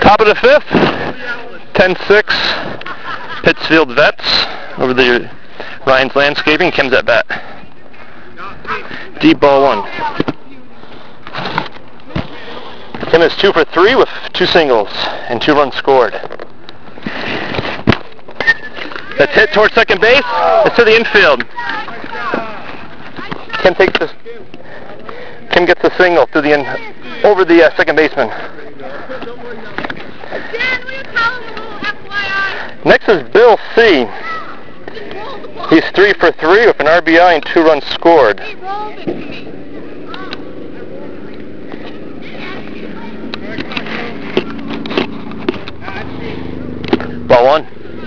Top of the fifth, 10-6, Pittsfield Vets over the Ryan's Landscaping. Kim's at bat. Deep ball one. Kim is 2 for 3 with 2 singles and 2 runs scored. That's hit towards second base. It's to the infield. Kim gets the single to the over the second baseman. Next is Bill C. He's 3 for 3 with an RBI and 2 runs scored. Ball one.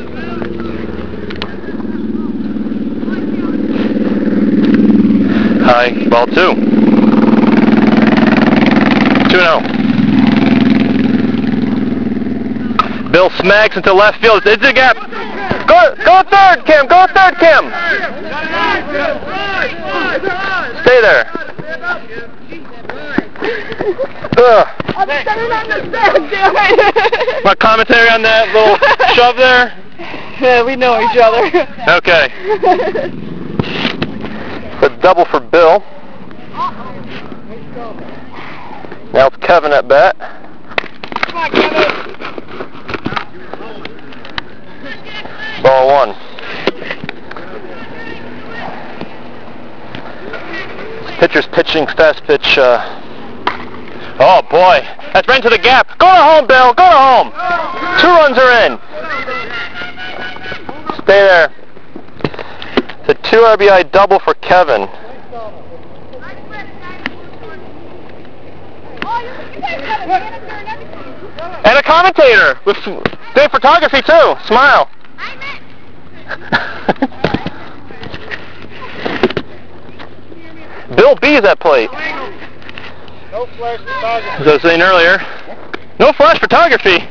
High, ball two. 2-0. Bill smacks into left field. It's a gap. Go third, Kim. Go third, Kim. Stay there. My commentary on that little shove there? Yeah, we know each other. Okay. A double for Bill. Now it's Kevin at bat. Come on, Kevin. Ball one. Pitcher's pitching, fast pitch. Oh boy, that's right into the gap. Go to home, Bill. Go to home. 2 runs are in. Stay there. It's a 2 RBI double for Kevin. And a commentator with great photography too. Smile. Bill B is at plate. No flash photography. As I was saying earlier, no flash photography.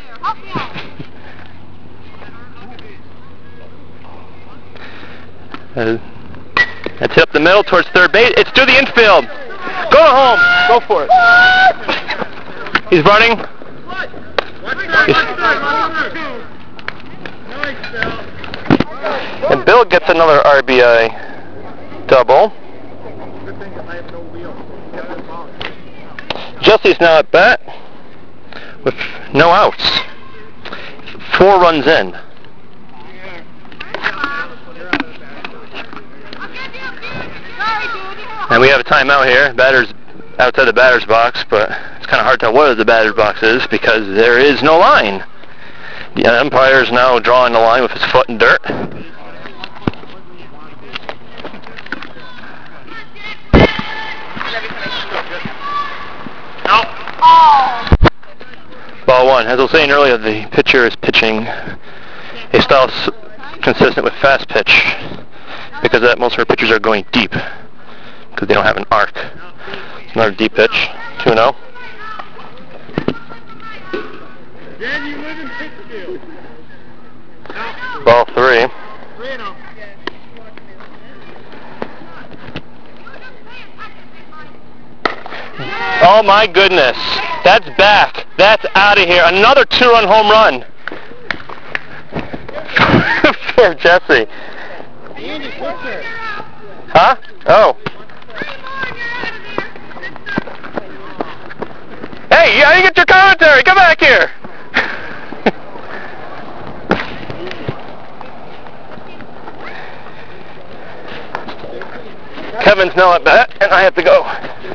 That's hit up the middle towards third base. It's to the infield. Go to home. Go for it. He's running. And Bill gets another RBI double. Jesse's now at bat with no outs. 4 runs in. And we have a timeout here. Batter's outside the batter's box, but it's kind of hard to tell where the batter's box is because there is no line. The umpire is now drawing the line with his foot in dirt. Ball one. As I was saying earlier, the pitcher is pitching a style consistent with fast pitch. Because of that, most of our pitchers are going deep because they don't have an arc. It's another deep pitch. 2-0. Ball 3. Oh my goodness. That's back. That's out of here. Another 2-run home run. For Jesse. Huh? Oh. Hey, I didn't get your commentary. Come back here. Kevin's now at bat, and I have to go.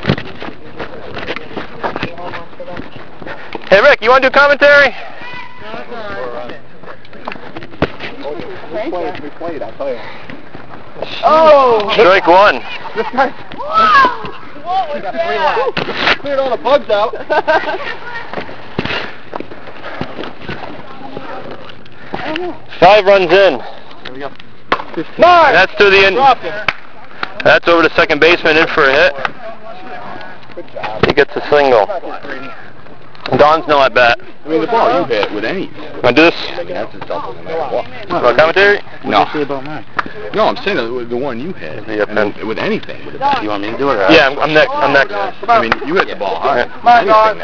Hey, Rick, you want to do commentary? We played, I'll tell you. Oh! Strike one. This guy. We got 3 laps. Cleared all the bugs out. 5 runs in. There we go. That's to the end. That's over to second baseman in for a hit. Good job. He gets a single. Don's now at bat. I mean, the ball you hit with any. Want to do this? That's a double no matter what. Want commentary? No. What do you say about mine? No, I'm saying the one you hit. With anything. You want me to do it? Yeah, I'm next. I mean, you hit the ball hard. Anything